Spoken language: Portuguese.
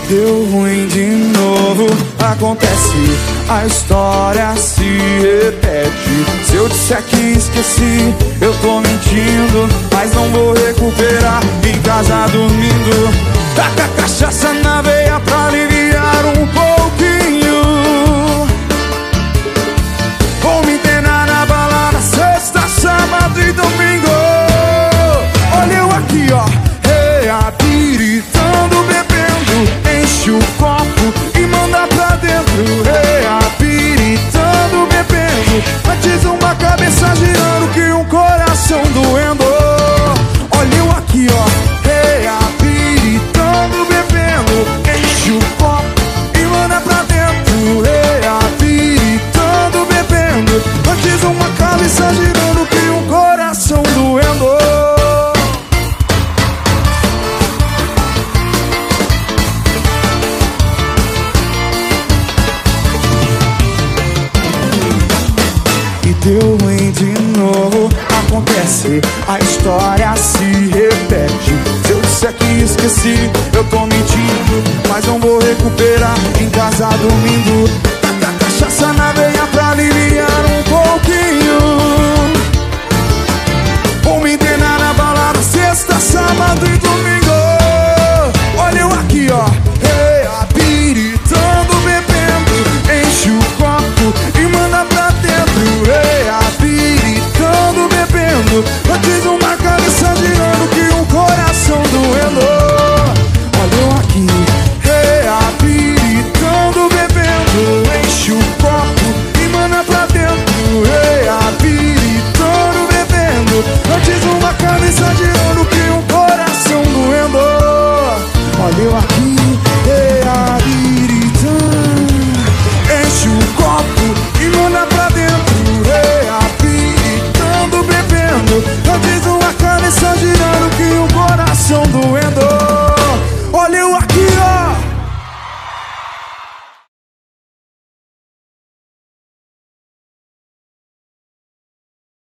Deu ruim de novo, acontece, a história se repete. Se eu disser que esqueci, eu tô mentindo, mas não vou recuperar. Em casa dormindo, taca cachaça na veia pra aliviar um pouquinho. Vou me internar na balada sexta, sábado e domingo. Olha eu aqui, ó, reabilitando, bebendo, enche o copo e manda pra dentro. Reabilitando, bebendo, antes uma cabeça girando que um coração doendo. Olha eu aqui, ó, reabilitando, bebendo, enche o copo e manda pra dentro. Reabilitando, bebendo, antes uma cabeça girando que um coração doendo. Deu ruim de novo, acontece, a história se repete. Se eu disser que esqueci, eu tô mentindo, mas não vou recuperar. Em casa dormindo, taca cachaça na veia